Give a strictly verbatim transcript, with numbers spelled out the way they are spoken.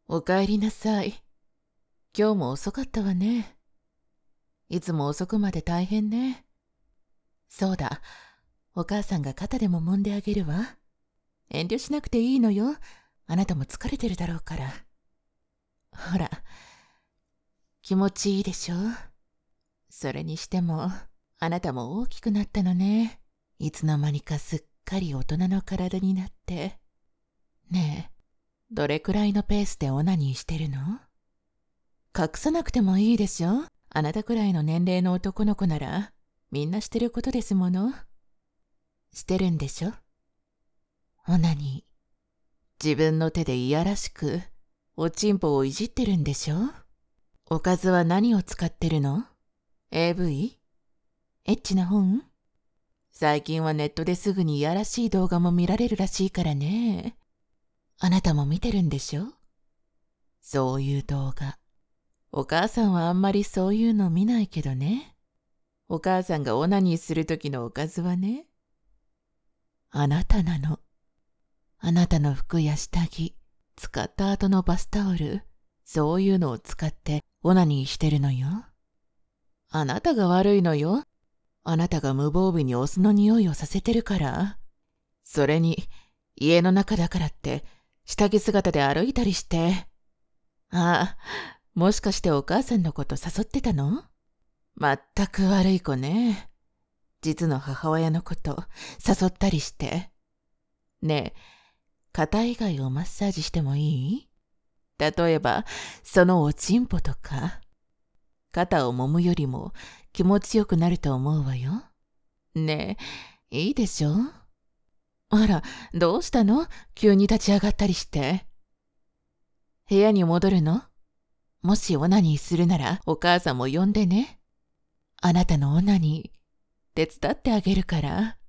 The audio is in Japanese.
おかえりなさい。今日も遅かったわね。いつも遅くまで大変ね。そうだ、お母さんが肩でも揉んであげるわ。遠慮しなくていいのよ。あなたも疲れてるだろうから。ほら、気持ちいいでしょ。それにしても、あなたも大きくなったのね。いつの間にかすっかり大人の体になって。ねえ、どれくらいのペースでオナニーしてるの？隠さなくてもいいでしょ。あなたくらいの年齢の男の子なら、みんなしてることですもの。してるんでしょ？オナニー。自分の手でいやらしく、おちんぽをいじってるんでしょ？おかずは何を使ってるの？ エーブイ？ エッチな本？最近はネットですぐにいやらしい動画も見られるらしいからね。あなたも見てるんでしょ？そういう動画。お母さんはあんまりそういうの見ないけどね。お母さんがオナニーするときのおかずはね、あなたなの。あなたの服や下着、使った後のバスタオル、そういうのを使ってオナニーしてるのよ。あなたが悪いのよ。あなたが無防備にオスの匂いをさせてるから。それに、家の中だからって、下着姿で歩いたりして。ああ、もしかしてお母さんのこと誘ってたの？まったく悪い子ね。実の母親のこと誘ったりして。ねえ、肩以外をマッサージしてもいい？例えば、そのおちんぽとか。肩を揉むよりも気持ちよくなると思うわよ。ねえ、いいでしょ？あら、どうしたの？急に立ち上がったりして。部屋に戻るの？もしオナニーするならお母さんも呼んでね。あなたのオナニー、手伝ってあげるから。